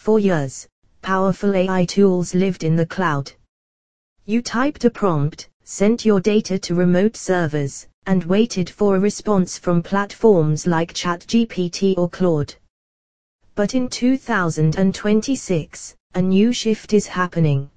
For years, powerful AI tools lived in the cloud. You typed a prompt, sent your data to remote servers, and waited for a response from platforms like ChatGPT or Claude. But in 2026, a new shift is happening.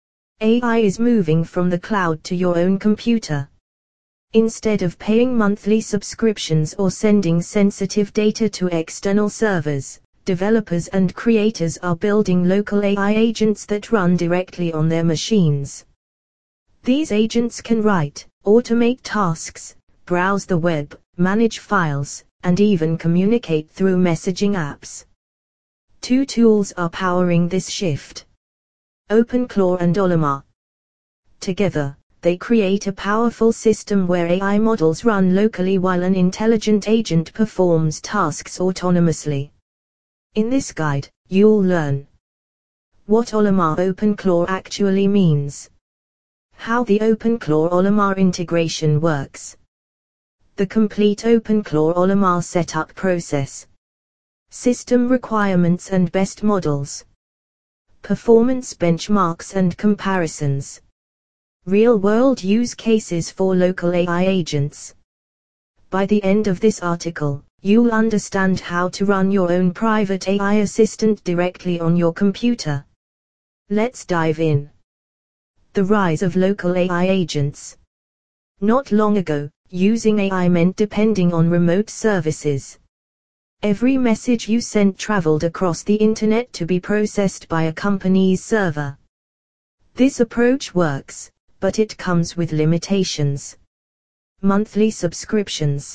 AI is moving from the cloud to your own computer. Instead of paying monthly subscriptions or sending sensitive data to external servers, developers and creators are building local AI agents that run directly on their machines. These agents can write, automate tasks, browse the web, manage files, and even communicate through messaging apps. Two tools are powering this shift: OpenClaw and Olimar. Together, they create a powerful system where AI models run locally while an intelligent agent performs tasks autonomously. In this guide, you'll learn what Olimar OpenClaw actually means, how the OpenClaw Olimar integration works, the complete OpenClaw Olimar setup process, system requirements and best models, performance benchmarks and comparisons, real-world use cases for local AI agents. By the end of this article, you'll understand how to run your own private AI assistant directly on your computer. Let's dive in. The rise of local AI agents. Not long ago, using AI meant depending on remote services. Every message you sent traveled across the internet to be processed by a company's server. This approach works, but it comes with limitations. Monthly subscriptions,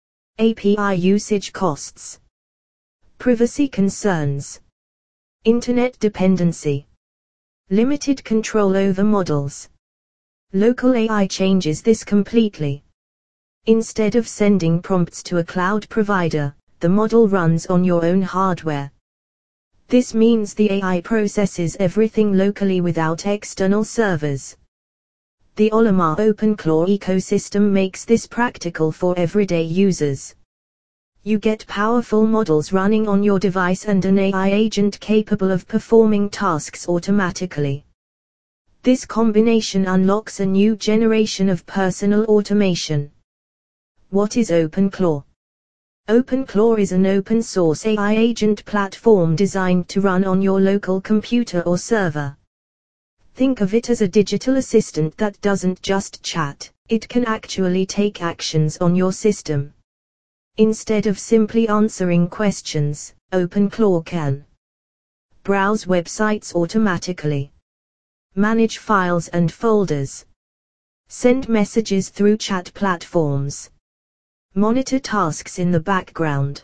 API usage costs, privacy concerns, internet dependency, limited control over models. Local AI changes this completely. Instead of sending prompts to a cloud provider, the model runs on your own hardware. This means the AI processes everything locally without external servers. The Olimar OpenClaw ecosystem makes this practical for everyday users. You get powerful models running on your device and an AI agent capable of performing tasks automatically. This combination unlocks a new generation of personal automation. What is OpenClaw? OpenClaw is an open-source AI agent platform designed to run on your local computer or server. Think of it as a digital assistant that doesn't just chat, it can actually take actions on your system. Instead of simply answering questions, OpenClaw can browse websites automatically, manage files and folders, send messages through chat platforms, monitor tasks in the background,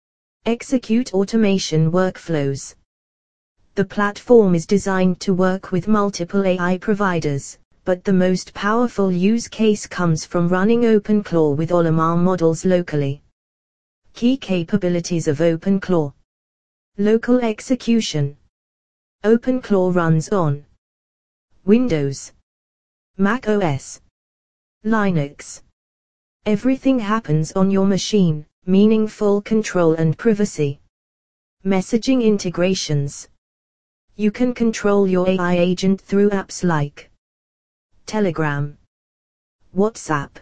execute automation workflows. The platform is designed to work with multiple AI providers, but the most powerful use case comes from running OpenClaw with Olimar models locally. Key capabilities of OpenClaw. Local execution. OpenClaw runs on Windows, Mac OS, Linux. Everything happens on your machine, meaning full control and privacy. Messaging integrations. You can control your AI agent through apps like Telegram, WhatsApp,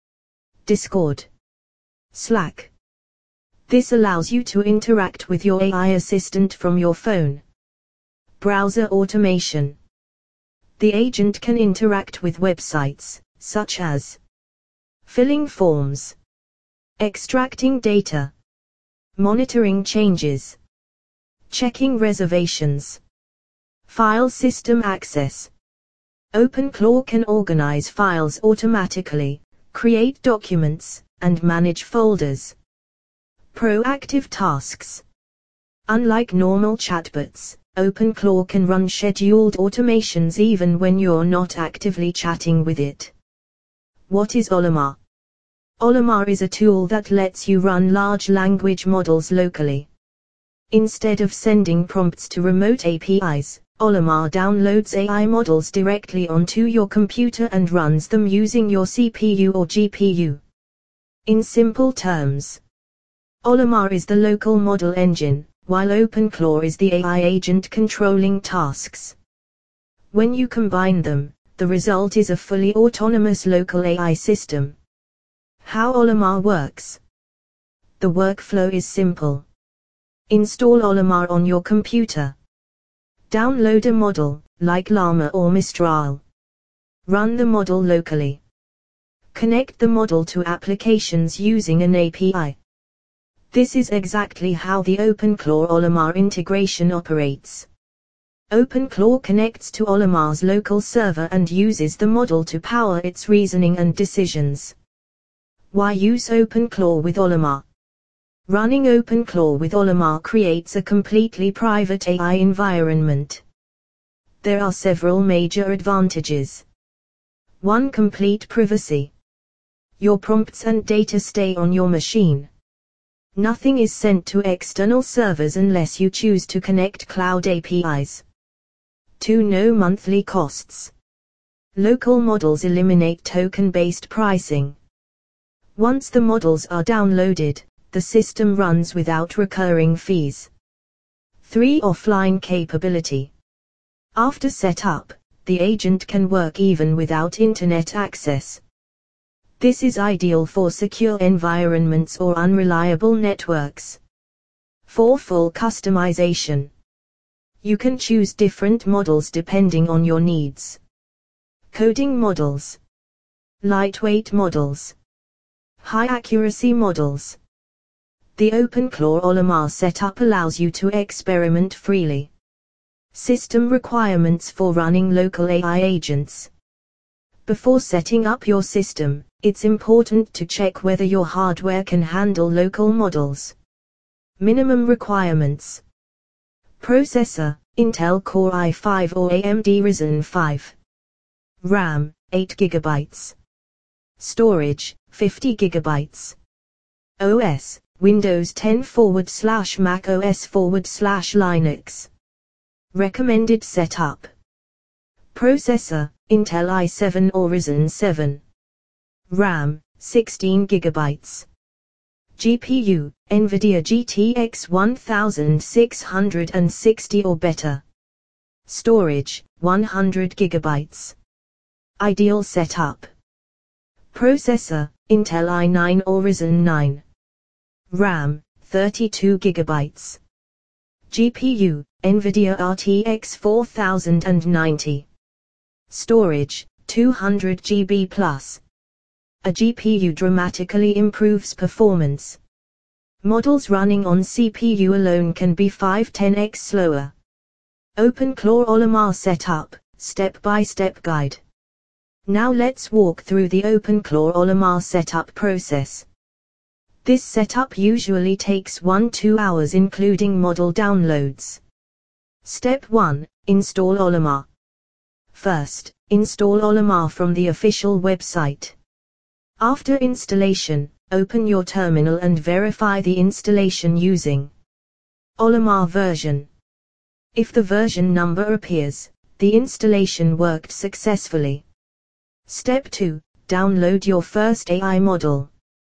Discord, Slack. This allows you to interact with your AI assistant from your phone. Browser automation. The agent can interact with websites, such as filling forms, extracting data, monitoring changes, checking reservations. File system access. OpenClaw can organize files automatically, create documents, and manage folders. Proactive tasks. Unlike normal chatbots, OpenClaw can run scheduled automations even when you're not actively chatting with it. What is Olimar? Olimar is a tool that lets you run large language models locally. Instead of sending prompts to remote APIs, Olimar downloads AI models directly onto your computer and runs them using your CPU or GPU. In simple terms, Olimar is the local model engine, while OpenClaw is the AI agent controlling tasks. When you combine them, the result is a fully autonomous local AI system. How Olimar works. The workflow is simple. Install Olimar on your computer. Download a model, like Llama or Mistral. Run the model locally. Connect the model to applications using an API. This is exactly how the OpenClaw Olimar integration operates. OpenClaw connects to Olimar's local server and uses the model to power its reasoning and decisions. Why use OpenClaw with Olimar? Running OpenClaw with Olimar creates a completely private AI environment. There are several major advantages. 1. Complete privacy. Your prompts and data stay on your machine. Nothing is sent to external servers unless you choose to connect cloud APIs. 2. No monthly costs. Local models eliminate token-based pricing. Once the models are downloaded, the system runs without recurring fees. 3. Offline capability. After setup, the agent can work even without internet access. This is ideal for secure environments or unreliable networks. 4. Full customization. You can choose different models depending on your needs. Coding models. Lightweight models. High accuracy models. The OpenClaw Olimar setup allows you to experiment freely. System requirements for running local AI agents. Before setting up your system, it's important to check whether your hardware can handle local models. Minimum requirements. Processor, Intel Core i5 or AMD Ryzen 5. RAM, 8 GB. Storage, 50 GB. OS, Windows 10/Mac OS/Linux. Recommended setup. Processor, Intel i7 or Ryzen 7. RAM, 16 GB. GPU, NVIDIA GTX 1660 or better. Storage, 100 GB. Ideal setup. Processor, Intel i9 or Ryzen 9. RAM, 32 GB. GPU, NVIDIA RTX 4090. Storage, 200 GB plus. A GPU dramatically improves performance. Models running on CPU alone can be 5-10x slower. OpenClaw Olimar setup, step-by-step guide. Now let's walk through the OpenClaw Olimar setup process. This setup usually takes 1-2 hours including model downloads. Step 1. Install Olimar. First, install Olimar from the official website. After installation, open your terminal and verify the installation using Olimar version. If the version number appears, the installation worked successfully. Step 2. Download your first AI model.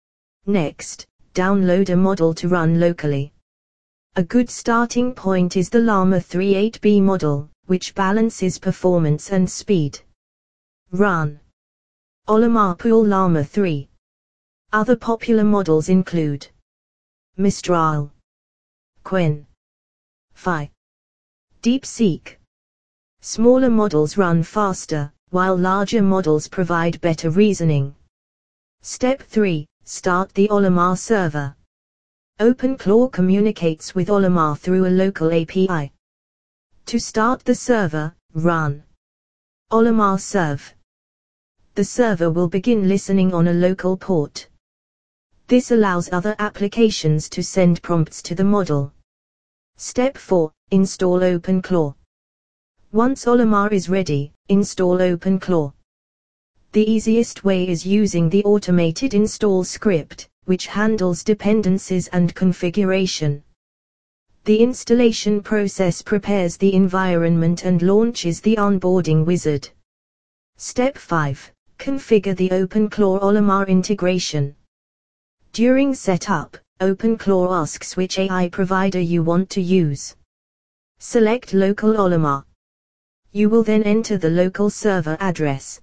Next, download a model to run locally. A good starting point is the Llama 3 8B model, which balances performance and speed. Run Olimar Pool Llama 3. Other popular models include Mistral, Qwen, Phi, DeepSeek. Smaller models run faster, while larger models provide better reasoning. Step 3. Start the Olimar server. OpenClaw communicates with Olimar through a local API. To start the server, run Olimar serve. The server will begin listening on a local port. This allows other applications to send prompts to the model. Step 4. Install OpenClaw. Once Olimar is ready, install OpenClaw. The easiest way is using the automated install script, which handles dependencies and configuration. The installation process prepares the environment and launches the onboarding wizard. Step 5. Configure the OpenClaw Olimar integration. During setup, OpenClaw asks which AI provider you want to use. Select Local Olimar. You will then enter the local server address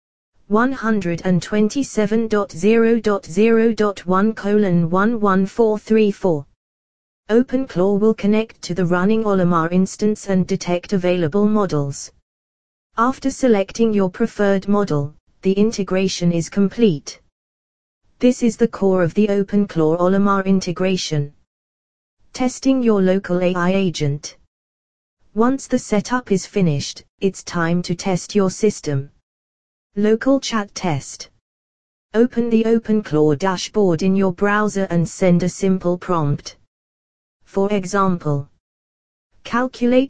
127.0.0.1:11434. OpenClaw will connect to the running Olimar instance and detect available models. After selecting your preferred model, the integration is complete. This is the core of the OpenClaw Olimar integration. Testing your local AI agent. Once the setup is finished, it's time to test your system. Local chat test. Open the OpenClaw dashboard in your browser and send a simple prompt. For example, calculate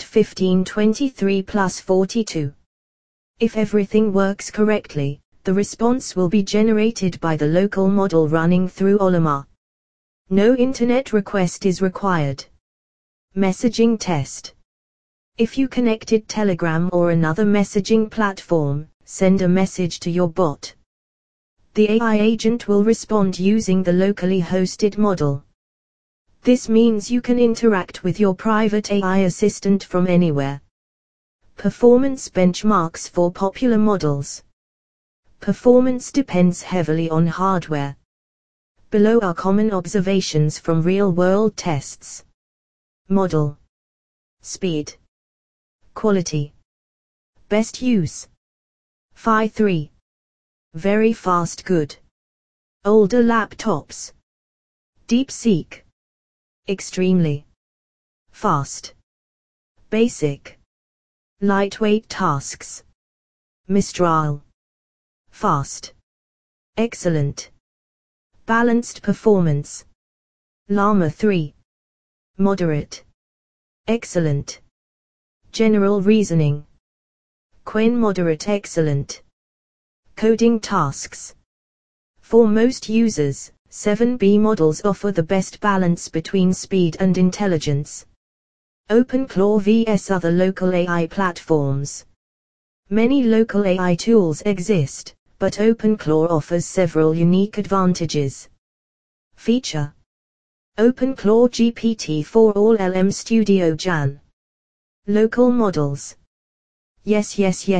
1523 plus 42. If everything works correctly, the response will be generated by the local model running through Olimar. No internet request is required. Messaging test. If you connected Telegram or another messaging platform, send a message to your bot. The AI agent will respond using the locally hosted model. This means you can interact with your private AI assistant from anywhere. Performance benchmarks for popular models. Performance depends heavily on hardware. Below are common observations from real-world tests. Model. Speed. Quality. Best use. Phi 3. Very fast good. Older laptops. DeepSeek. Extremely fast. Basic. Lightweight tasks. Mistral. Fast. Excellent. Balanced performance. Llama 3. Moderate. Excellent. General reasoning. Qwen moderate excellent. Coding tasks. For most users, 7B models offer the best balance between speed and intelligence. OpenClaw vs other local AI platforms. Many local AI tools exist, but OpenClaw offers several unique advantages. Feature. OpenClaw GPT-4 LM Studio Jan. Local models. Yes.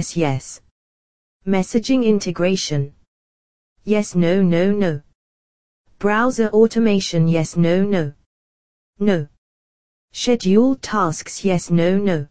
Messaging integration. Yes, no. Browser automation. Yes, no. Scheduled tasks. Yes, no.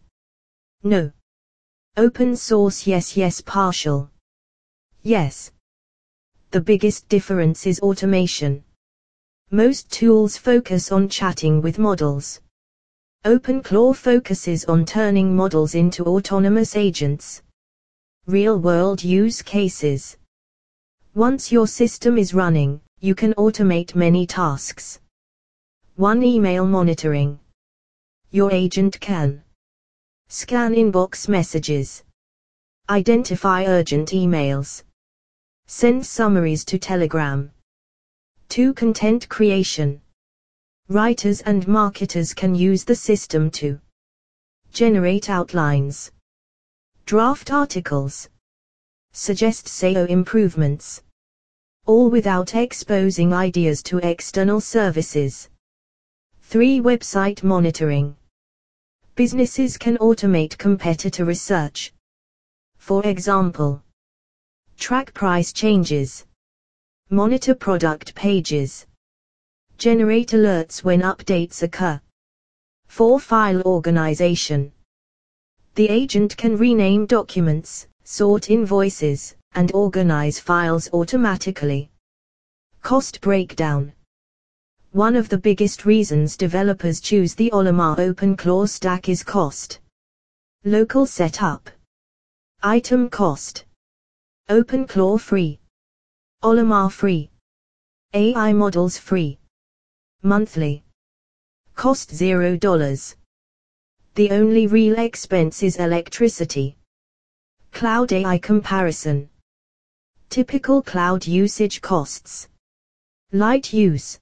Open source. Yes, partial. Yes. The biggest difference is automation. Most tools focus on chatting with models. OpenClaw focuses on turning models into autonomous agents. Real-world use cases. Once your system is running, you can automate many tasks. 1. Email monitoring. Your agent can scan inbox messages, identify urgent emails, send summaries to Telegram. 2. Content creation. Writers and marketers can use the system to generate outlines, draft articles, suggest SEO improvements, all without exposing ideas to external services. 3. Website monitoring. Businesses can automate competitor research. For example, track price changes, monitor product pages, generate alerts when updates occur. 4. File organization. The agent can rename documents, sort invoices, and organize files automatically. Cost breakdown. One of the biggest reasons developers choose the Olimar OpenClaw stack is cost. Local setup. Item cost. OpenClaw free. Olimar free. AI models free. Monthly. Cost $0. The only real expense is electricity. Cloud AI comparison. Typical cloud usage costs. Light use,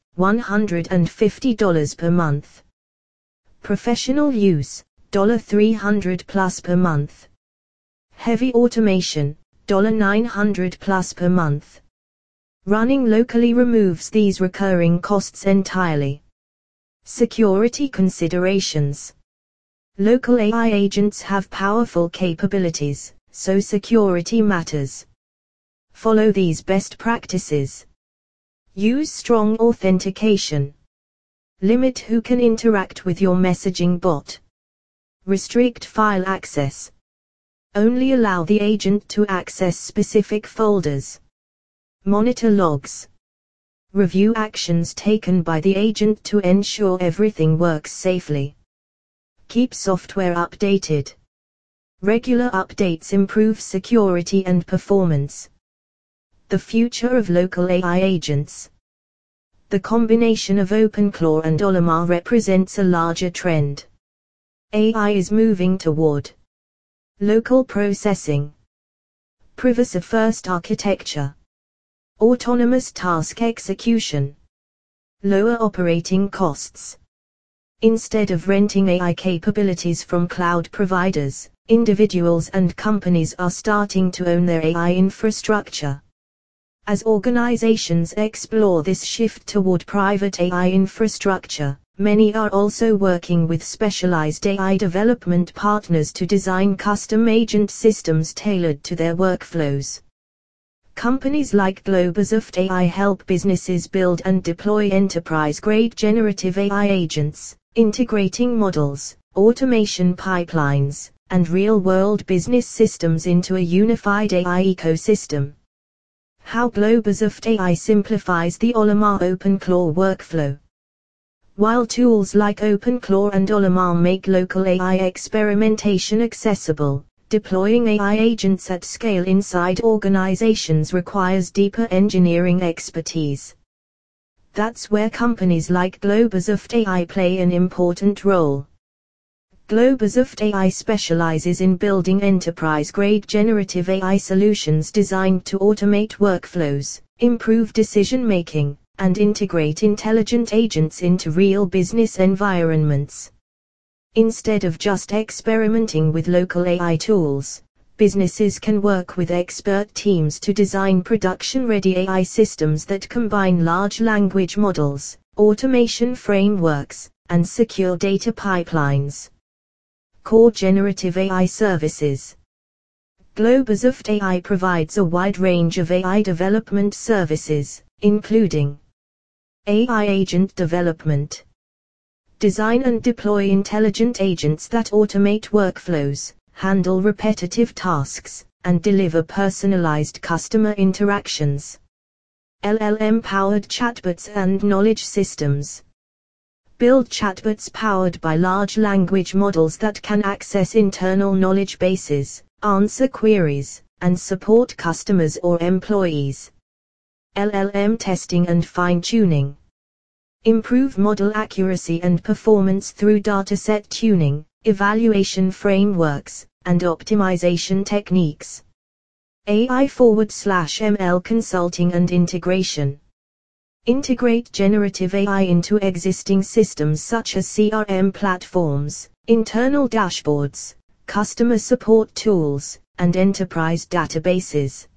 $150 per month. Professional use, $300 plus per month. Heavy automation, $900 plus per month. Running locally removes these recurring costs entirely. Security considerations. Local AI agents have powerful capabilities, so security matters. Follow these best practices. Use strong authentication. Limit who can interact with your messaging bot. Restrict file access. Only allow the agent to access specific folders. Monitor logs. Review actions taken by the agent to ensure everything works safely. Keep software updated. Regular updates improve security and performance. The future of local AI agents. The combination of OpenClaw and Olimar represents a larger trend. AI is moving toward local processing, privacy-first architecture, autonomous task execution, lower operating costs. Instead of renting AI capabilities from cloud providers, individuals and companies are starting to own their AI infrastructure. As organizations explore this shift toward private AI infrastructure, many are also working with specialized AI development partners to design custom agent systems tailored to their workflows. Companies like Globosoft AI help businesses build and deploy enterprise-grade generative AI agents, integrating models, automation pipelines, and real-world business systems into a unified AI ecosystem. How Globosoft AI simplifies the Olimar OpenClaw workflow. While tools like OpenClaw and Olimar make local AI experimentation accessible, deploying AI agents at scale inside organizations requires deeper engineering expertise. That's where companies like Globosoft AI play an important role. Globosoft AI specializes in building enterprise-grade generative AI solutions designed to automate workflows, improve decision-making, and integrate intelligent agents into real business environments. Instead of just experimenting with local AI tools, businesses can work with expert teams to design production-ready AI systems that combine large language models, automation frameworks, and secure data pipelines. Core generative AI services. Globosoft AI provides a wide range of AI development services, including AI agent development. Design and deploy intelligent agents that automate workflows, handle repetitive tasks, and deliver personalized customer interactions. LLM-powered chatbots and knowledge systems. Build chatbots powered by large language models that can access internal knowledge bases, answer queries, and support customers or employees. LLM testing and fine-tuning. Improve model accuracy and performance through dataset tuning, evaluation frameworks, and optimization techniques. AI/ML consulting and integration. Integrate generative AI into existing systems such as CRM platforms, internal dashboards, customer support tools, and enterprise databases.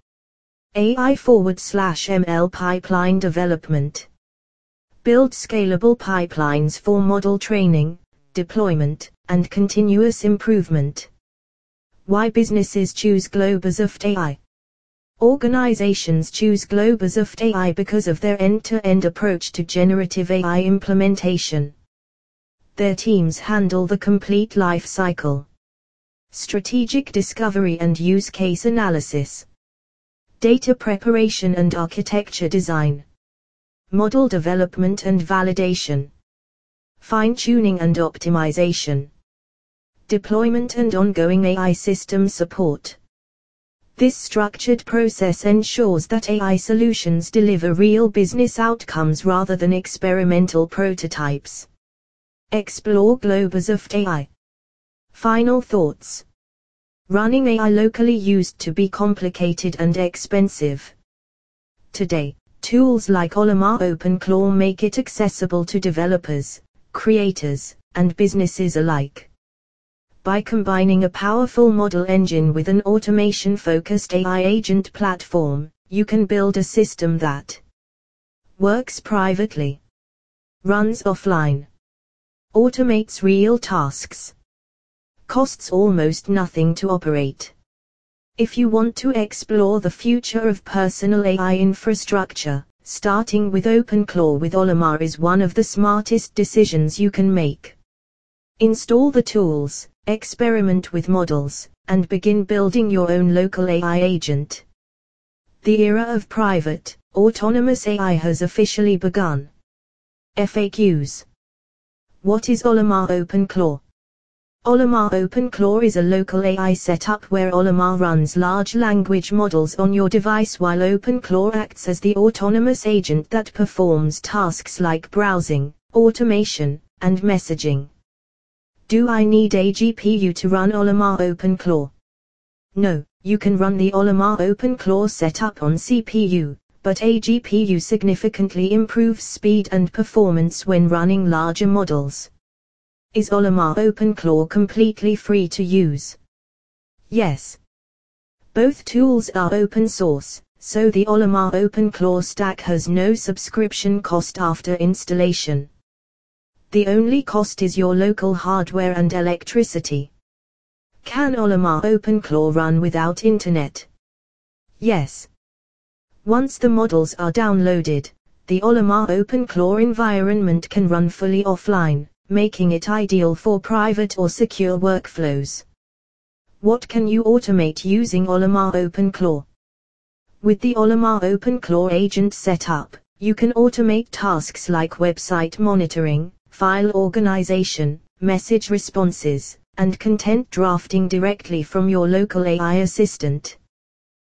AI/ML pipeline development. Build scalable pipelines for model training, deployment, and continuous improvement. Why businesses choose Globosoft AI? Organizations choose Globosoft AI because of their end-to-end approach to generative AI implementation. Their teams handle the complete life cycle. Strategic discovery and use case analysis. Data preparation and architecture design. Model development and validation. Fine-tuning and optimization. Deployment and ongoing AI system support. This structured process ensures that AI solutions deliver real business outcomes rather than experimental prototypes. Explore Globosoft AI. Final thoughts. Running AI locally used to be complicated and expensive. Today, tools like Olimar OpenClaw make it accessible to developers, creators, and businesses alike. By combining a powerful model engine with an automation-focused AI agent platform, you can build a system that works privately, runs offline, automates real tasks, costs almost nothing to operate. If you want to explore the future of personal AI infrastructure, starting with OpenClaw with Olimar is one of the smartest decisions you can make. Install the tools, experiment with models, and begin building your own local AI agent. The era of private, autonomous AI has officially begun. FAQs. What is Olimar OpenClaw? Olimar OpenClaw is a local AI setup where Olimar runs large language models on your device while OpenClaw acts as the autonomous agent that performs tasks like browsing, automation, and messaging. Do I need a GPU to run Olimar OpenClaw? No, you can run the Olimar OpenClaw setup on CPU, but a GPU significantly improves speed and performance when running larger models. Is Olimar OpenClaw completely free to use? Yes. Both tools are open source, so the Olimar OpenClaw stack has no subscription cost after installation. The only cost is your local hardware and electricity. Can Olimar OpenClaw run without internet? Yes. Once the models are downloaded, the Olimar OpenClaw environment can run fully offline, making it ideal for private or secure workflows. What can you automate using Olimar OpenClaw? With the Olimar OpenClaw agent setup, you can automate tasks like website monitoring, file organization, message responses, and content drafting directly from your local AI assistant.